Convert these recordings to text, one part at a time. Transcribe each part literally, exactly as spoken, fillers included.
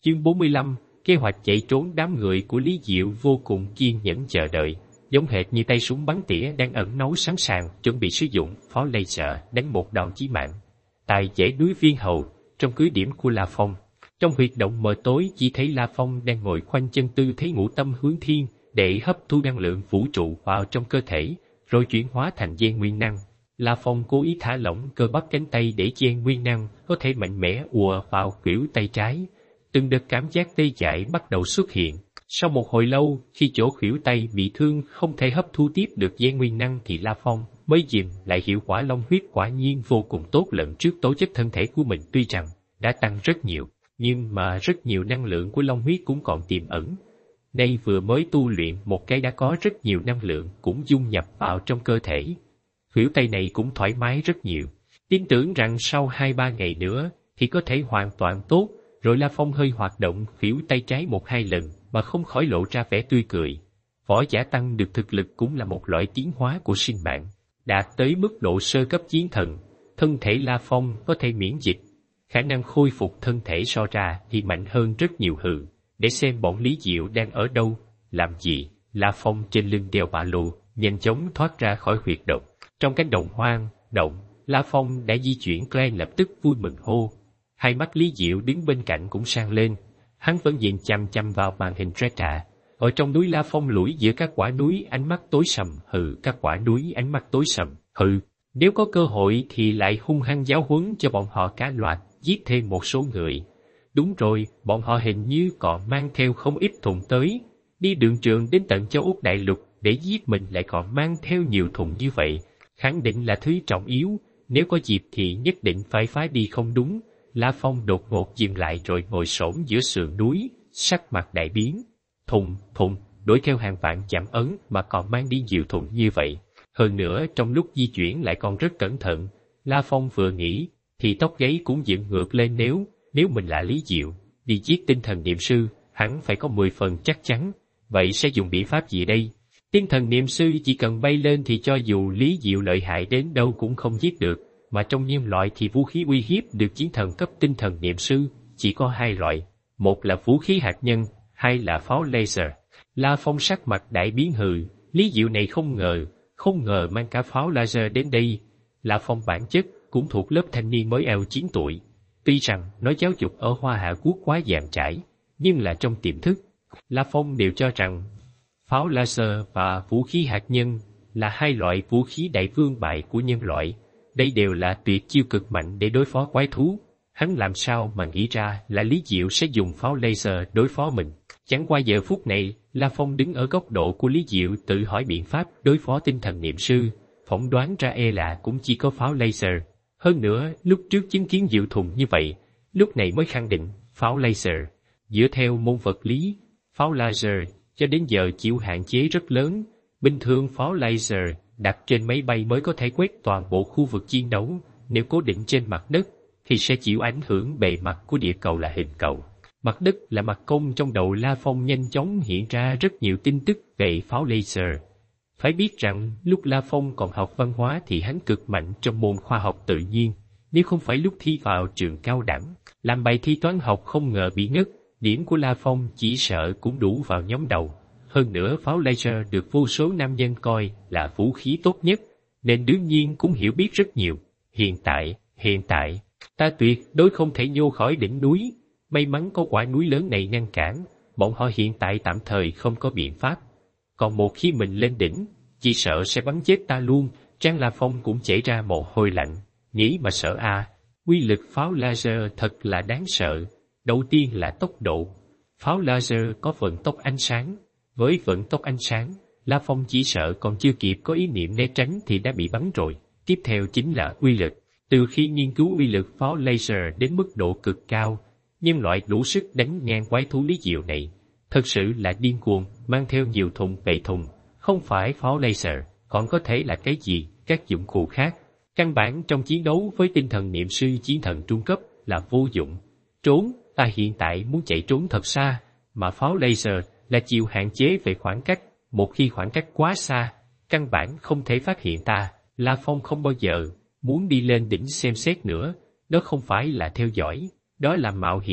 Chương bốn mươi lăm, kế hoạch chạy trốn. Đám người của Lý Diệu vô cùng kiên nhẫn chờ đợi, giống hệt như tay súng bắn tỉa đang ẩn náu sẵn sàng chuẩn bị sử dụng pháo laser đánh một đòn chí mạng. Tại dãy núi Viên Hầu, trong cứ điểm của La Phong, trong huyệt động mờ tối chỉ thấy La Phong đang ngồi khoanh chân tư thế ngũ tâm hướng thiên để hấp thu năng lượng vũ trụ vào trong cơ thể, rồi chuyển hóa thành gen nguyên năng. La Phong cố ý thả lỏng cơ bắp cánh tay để gen nguyên năng có thể mạnh mẽ ùa vào khuỷu tay trái. Từng đợt cảm giác tê dại bắt đầu xuất hiện. Sau một hồi lâu, khi chỗ khuỷu tay bị thương không thể hấp thu tiếp được gen nguyên năng thì La Phong mới dìm lại. Hiệu quả long huyết quả nhiên vô cùng tốt. Lần trước tố chất thân thể của mình tuy rằng đã tăng rất nhiều, nhưng mà rất nhiều năng lượng của long huyết cũng còn tiềm ẩn. Nay vừa mới tu luyện một cái đã có rất nhiều năng lượng cũng dung nhập vào trong cơ thể. Khuỷu tay này cũng thoải mái rất nhiều. Tin tưởng rằng sau hai ba ngày nữa thì có thể hoàn toàn tốt. Rồi La Phong hơi hoạt động khuỷu tay trái một hai lần mà không khỏi lộ ra vẻ tươi cười. Võ giả tăng được thực lực cũng là một loại tiến hóa của sinh mạng. Đạt tới mức độ sơ cấp chiến thần, thân thể La Phong có thể miễn dịch. Khả năng khôi phục thân thể so ra thì mạnh hơn rất nhiều. Hừ, để xem bọn Lý Diệu đang ở đâu, làm gì. La Phong trên lưng đeo ba lô, nhanh chóng thoát ra khỏi huyệt động. Trong cánh đồng hoang, động, La Phong đã di chuyển. Glenn lập tức vui mừng hô. Hai mắt Lý Diệu đứng bên cạnh cũng sang lên. Hắn vẫn nhìn chăm chăm vào màn hình Treta. Ở trong núi La Phong lủi giữa các quả núi, ánh mắt tối sầm. Hừ, các quả núi ánh mắt tối sầm. Hừ, nếu có cơ hội thì lại hung hăng giáo huấn cho bọn họ cả loạt, giết thêm một số người. Đúng rồi, bọn họ hình như còn mang theo không ít thùng tới. Đi đường trường đến tận châu Úc đại lục để giết mình lại còn mang theo nhiều thùng như vậy. Khẳng định là thứ trọng yếu. Nếu có dịp thì nhất định phải phái đi. Không đúng. La Phong đột ngột dừng lại rồi ngồi xổm giữa sườn núi, sắc mặt đại biến. Thùng, thùng, đuổi theo hàng vạn chạm ấn mà còn mang đi nhiều thùng như vậy. Hơn nữa trong lúc di chuyển lại còn rất cẩn thận. La Phong vừa nghĩ, thì tóc gáy cũng dựng ngược lên. Nếu, nếu mình là Lý Diệu, đi giết tinh thần niệm sư, hẳn phải có mười phần chắc chắn. Vậy sẽ dùng biện pháp gì đây? Tinh thần niệm sư chỉ cần bay lên thì cho dù Lý Diệu lợi hại đến đâu cũng không giết được. Mà trong nhân loại thì vũ khí uy hiếp được chiến thần cấp tinh thần niệm sư chỉ có hai loại, một là vũ khí hạt nhân, hai là pháo laser. La Phong sắc mặt đại biến. Hừ, Lý Diệu này không ngờ, không ngờ mang cả pháo laser đến đây. La Phong bản chất cũng thuộc lớp thanh niên mới eo chín tuổi. Tuy rằng nói giáo dục ở Hoa Hạ Quốc quá dàn trải, nhưng là trong tiềm thức, La Phong đều cho rằng pháo laser và vũ khí hạt nhân là hai loại vũ khí đại vương bại của nhân loại. Đây đều là tuyệt chiêu cực mạnh để đối phó quái thú. Hắn làm sao mà nghĩ ra là Lý Diệu sẽ dùng pháo laser đối phó mình. Chẳng qua giờ phút này, La Phong đứng ở góc độ của Lý Diệu tự hỏi biện pháp đối phó tinh thần niệm sư. Phỏng đoán ra e là cũng chỉ có pháo laser. Hơn nữa, lúc trước chứng kiến Diệu thùng như vậy, lúc này mới khẳng định pháo laser. Dựa theo môn vật lý, pháo laser cho đến giờ chịu hạn chế rất lớn. Bình thường pháo laser đặt trên máy bay mới có thể quét toàn bộ khu vực chiến đấu. Nếu cố định trên mặt đất thì sẽ chịu ảnh hưởng. Bề mặt của địa cầu là hình cầu, mặt đất là mặt cong. Trong đầu La Phong nhanh chóng hiện ra rất nhiều tin tức về pháo laser. Phải biết rằng lúc La Phong còn học văn hóa thì hắn cực mạnh trong môn khoa học tự nhiên. Nếu không phải lúc thi vào trường cao đẳng, làm bài thi toán học không ngờ bị ngất, điểm của La Phong chỉ sợ cũng đủ vào nhóm đầu. Hơn nữa pháo laser được vô số nam nhân coi là vũ khí tốt nhất, nên đương nhiên cũng hiểu biết rất nhiều. Hiện tại, hiện tại, ta tuyệt đối không thể nhô khỏi đỉnh núi. May mắn có quả núi lớn này ngăn cản, bọn họ hiện tại tạm thời không có biện pháp. Còn một khi mình lên đỉnh, chỉ sợ sẽ bắn chết ta luôn. Trang La Phong cũng chảy ra mồ hôi lạnh, nghĩ mà sợ a. À, uy lực pháo laser thật là đáng sợ. Đầu tiên là tốc độ. Pháo laser có vận tốc ánh sáng. Với vận tốc ánh sáng, La Phong chỉ sợ còn chưa kịp có ý niệm né tránh thì đã bị bắn rồi. Tiếp theo chính là uy lực. Từ khi nghiên cứu uy lực pháo laser đến mức độ cực cao, nhân loại đủ sức đánh ngang quái thú Lý Diệu này. Thật sự là điên cuồng, mang theo nhiều thùng bệ thùng. Không phải pháo laser, còn có thể là cái gì, các dụng cụ khác. Căn bản trong chiến đấu với tinh thần niệm sư chiến thần trung cấp là vô dụng. Trốn, ta hiện tại muốn chạy trốn thật xa, mà pháo laser là chịu hạn chế về khoảng cách. Một khi khoảng cách quá xa, căn bản không thể phát hiện ta. La Phong không bao giờ muốn đi lên đỉnh xem xét nữa. Đó không phải là theo dõi, đó là mạo hiểm.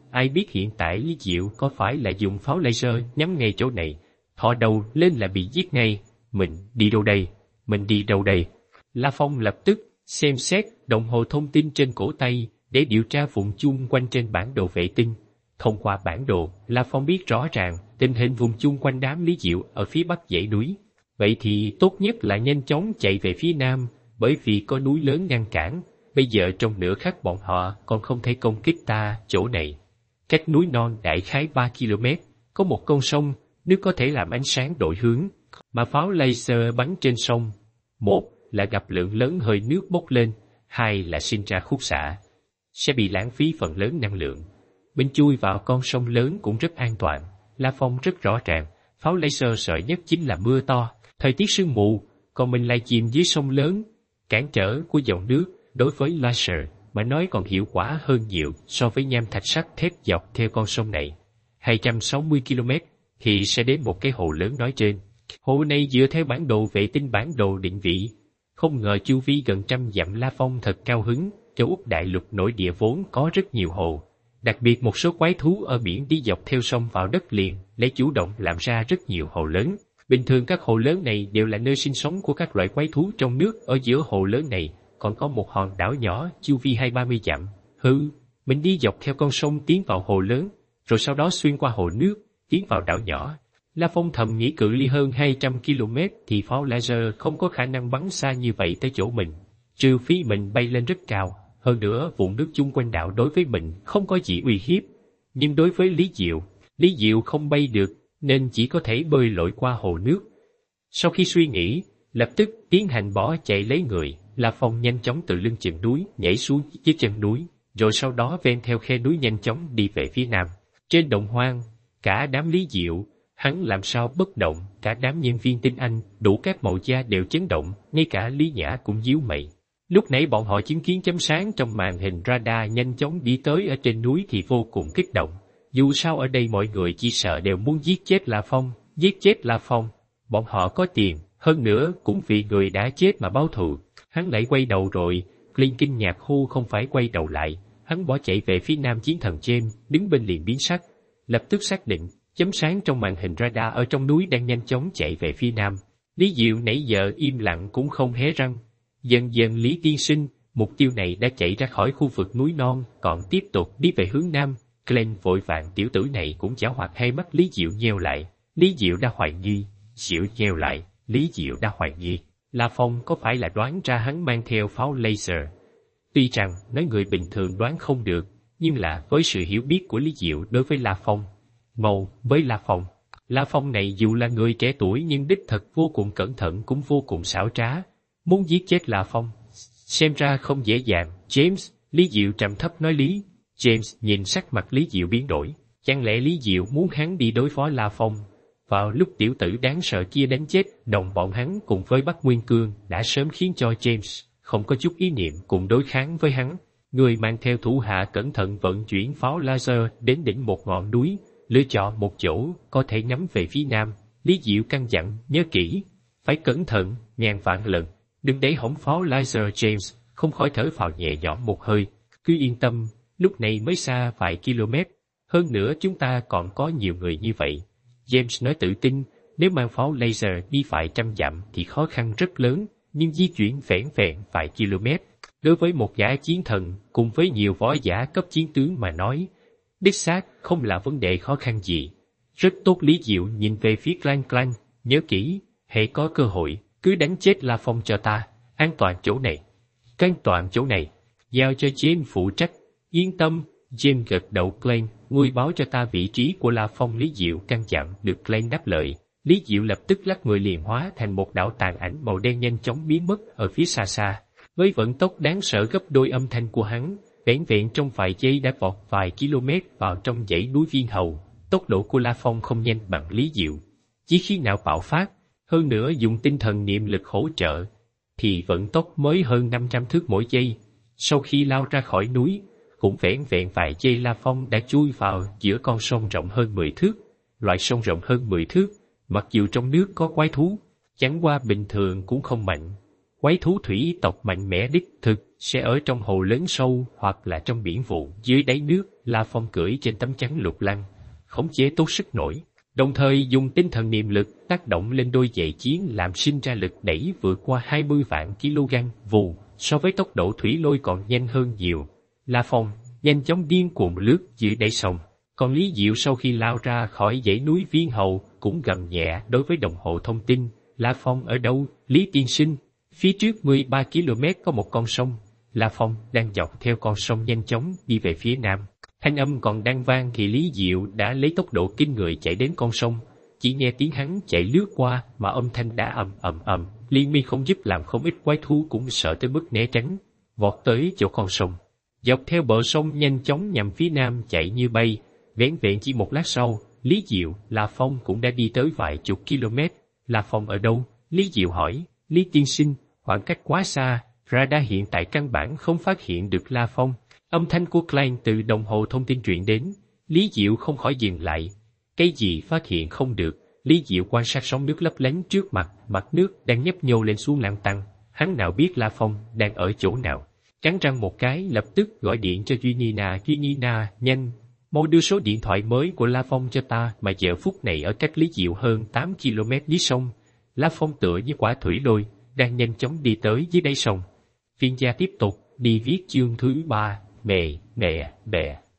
Ai biết hiện tại Lý Diệu có phải là dùng pháo laser nhắm ngay chỗ này, thò đầu lên là bị giết ngay. Mình đi đâu đây? Mình đi đâu đây? La Phong lập tức xem xét đồng hồ thông tin trên cổ tay để điều tra vùng chung quanh trên bản đồ vệ tinh. Thông qua bản đồ, La Phong biết rõ ràng tình hình vùng chung quanh đám Lý Diệu ở phía bắc dãy núi. Vậy thì tốt nhất là nhanh chóng chạy về phía nam, bởi vì có núi lớn ngăn cản. Bây giờ trong nửa khắc bọn họ còn không thể công kích ta chỗ này. Cách núi non đại khái ba ki lô mét, có một con sông, nước có thể làm ánh sáng đổi hướng, mà pháo laser bắn trên sông. Một là gặp lượng lớn hơi nước bốc lên, hai là sinh ra khúc xạ, sẽ bị lãng phí phần lớn năng lượng. Bên chui vào con sông lớn cũng rất an toàn. La Phong rất rõ ràng, pháo laser sợ nhất chính là mưa to, thời tiết sương mù, còn mình lại chìm dưới sông lớn. Cản trở của dòng nước đối với laser mà nói còn hiệu quả hơn nhiều so với nham thạch sắt thép dọc theo con sông này. hai trăm sáu mươi ki lô mét thì sẽ đến một cái hồ lớn nói trên. Hồ này dựa theo bản đồ vệ tinh bản đồ định vị. Không ngờ chu vi gần trăm dặm. La Phong thật cao hứng, châu Úc đại lục nội địa vốn có rất nhiều hồ. Đặc biệt một số quái thú ở biển đi dọc theo sông vào đất liền, lấy chủ động làm ra rất nhiều hồ lớn. Bình thường các hồ lớn này đều là nơi sinh sống của các loại quái thú trong nước. Ở giữa hồ lớn này còn có một hòn đảo nhỏ chu vi hai ba mươi dặm. Hừ, mình đi dọc theo con sông tiến vào hồ lớn, rồi sau đó xuyên qua hồ nước, tiến vào đảo nhỏ. La Phong thầm nghĩ cự ly hơn hai trăm ki lô mét thì pháo laser không có khả năng bắn xa như vậy tới chỗ mình, trừ phi mình bay lên rất cao. Hơn nữa vùng nước chung quanh đảo đối với mình không có gì uy hiếp. Nhưng đối với Lý Diệu, Lý Diệu không bay được nên chỉ có thể bơi lội qua hồ nước. Sau khi suy nghĩ, lập tức tiến hành bỏ chạy lấy người, La Phong nhanh chóng từ lưng chừng núi nhảy xuống dưới chân núi, rồi sau đó ven theo khe núi nhanh chóng đi về phía nam. Trên đồng hoang, cả đám Lý Diệu, hắn làm sao bất động, cả đám nhân viên tinh anh đủ các màu da đều chấn động, ngay cả Lý Nhã cũng díu mày. Lúc nãy bọn họ chứng kiến chấm sáng trong màn hình radar nhanh chóng đi tới ở trên núi thì vô cùng kích động. Dù sao ở đây mọi người chỉ sợ đều muốn giết chết La Phong, giết chết La Phong. Bọn họ có tiền, hơn nữa cũng vì người đã chết mà báo thù. Hắn lại quay đầu rồi, Clint kinh ngạc hô không phải quay đầu lại. Hắn bỏ chạy về phía nam. Chiến thần James đứng bên liền biến sắc, lập tức xác định chấm sáng trong màn hình radar ở trong núi đang nhanh chóng chạy về phía nam. Lý Diệu nãy giờ im lặng cũng không hé răng. Dần dần Lý tiên sinh, mục tiêu này đã chạy ra khỏi khu vực núi non, còn tiếp tục đi về hướng nam. Glenn vội vàng, tiểu tử này cũng giảo hoạt. Hai mắt Lý Diệu nheo lại. Lý Diệu đã hoài nghi. Diệu nheo lại. Lý Diệu đã hoài nghi. La Phong có phải là đoán ra hắn mang theo pháo laser? Tuy rằng nói người bình thường đoán không được, nhưng là với sự hiểu biết của Lý Diệu đối với La Phong, màu với La Phong, La Phong này dù là người trẻ tuổi nhưng đích thật vô cùng cẩn thận cũng vô cùng xảo trá. Muốn giết chết La Phong, xem ra không dễ dàng. James, Lý Diệu trầm thấp nói. Lý James nhìn sắc mặt Lý Diệu biến đổi. Chẳng lẽ Lý Diệu muốn hắn đi đối phó La Phong? Vào lúc tiểu tử đáng sợ kia đánh chết đồng bọn hắn cùng với Bắc Nguyên Cương đã sớm khiến cho James không có chút ý niệm cùng đối kháng với hắn. Người mang theo thủ hạ cẩn thận vận chuyển pháo laser đến đỉnh một ngọn núi, lựa chọn một chỗ có thể ngắm về phía nam. Lý Diệu căn dặn, nhớ kỹ, phải cẩn thận, ngàn vạn lần, đừng để hỏng pháo laser. James không khỏi thở phào nhẹ nhõm một hơi. Cứ yên tâm, lúc này mới xa vài km, hơn nữa chúng ta còn có nhiều người như vậy. James nói tự tin, nếu mang pháo laser đi vài trăm dặm thì khó khăn rất lớn, nhưng di chuyển vẻn vẹn vài km, đối với một gã chiến thần cùng với nhiều võ giả cấp chiến tướng mà nói, đích xác không là vấn đề khó khăn gì. Rất tốt. Lý Diệu nhìn về phía Clan Clan, nhớ kỹ, hễ có cơ hội, cứ đánh chết La Phong cho ta, an toàn chỗ này. An toàn chỗ này, giao cho James phụ trách. Yên tâm. James gật đầu. Clan, ngươi báo cho ta vị trí của La Phong. Lý Diệu căn dặn. Được. Clan đáp lời. Lý Diệu lập tức lắc người liền hóa thành một đạo tàn ảnh màu đen nhanh chóng biến mất ở phía xa xa. Với vận tốc đáng sợ gấp đôi âm thanh của hắn, vẻn vẹn trong vài giây đã vọt vài km vào trong dãy núi Viên Hầu. Tốc độ của La Phong không nhanh bằng Lý Diệu, chỉ khi nào bạo phát, hơn nữa dùng tinh thần niệm lực hỗ trợ, thì vận tốc mới hơn năm trăm thước mỗi giây. Sau khi lao ra khỏi núi, cũng vẻn vẹn vài giây La Phong đã chui vào giữa con sông rộng hơn mười thước. Loại sông rộng hơn mười thước, mặc dù trong nước có quái thú, chẳng qua bình thường cũng không mạnh. Quái thú thủy tộc mạnh mẽ đích thực sẽ ở trong hồ lớn sâu hoặc là trong biển vụ dưới đáy nước. La Phong cưỡi trên tấm chắn lục lăng, khống chế tốt sức nổi, đồng thời dùng tinh thần niệm lực tác động lên đôi dậy chiến làm sinh ra lực đẩy vượt qua hai mươi vạn kg vù, so với tốc độ thủy lôi còn nhanh hơn nhiều. La Phong nhanh chóng điên cuồng lướt dưới đáy sông, còn Lý Diệu sau khi lao ra khỏi dãy núi Viên Hầu cũng gầm nhẹ đối với đồng hồ thông tin. La Phong ở đâu, Lý tiên sinh? Phía trước mười ba ki lô mét có một con sông. La Phong đang dọc theo con sông nhanh chóng đi về phía nam. Thanh âm còn đang vang thì Lý Diệu đã lấy tốc độ kinh người chạy đến con sông. Chỉ nghe tiếng hắn chạy lướt qua mà âm thanh đã ầm ầm ầm, liên miên không dứt làm không ít quái thú cũng sợ tới mức né tránh, vọt tới chỗ con sông. Dọc theo bờ sông nhanh chóng nhằm phía nam chạy như bay. Vẻn vẹn chỉ một lát sau, Lý Diệu, La Phong cũng đã đi tới vài chục km. La Phong ở đâu? Lý Diệu hỏi. Lý tiên sinh, khoảng cách quá xa, radar hiện tại căn bản không phát hiện được La Phong. Âm thanh của Klein từ đồng hồ thông tin truyền đến. Lý Diệu không khỏi dừng lại. Cái gì phát hiện không được? Lý Diệu quan sát sóng nước lấp lánh trước mặt, mặt nước đang nhấp nhô lên xuống lăn tăn. Hắn nào biết La Phong đang ở chỗ nào? Cắn răng một cái, lập tức gọi điện cho Duy Nina. Duy Nina, nhanh, mau đưa số điện thoại mới của La Phong cho ta, mà giờ phút này ở cách Lý Diệu hơn tám ki lô mét dưới sông. La Phong tựa như quả thủy lôi, đang nhanh chóng đi tới dưới đáy sông. Viên gia tiếp tục đi viết chương thứ ba, mề, mẹ, bè.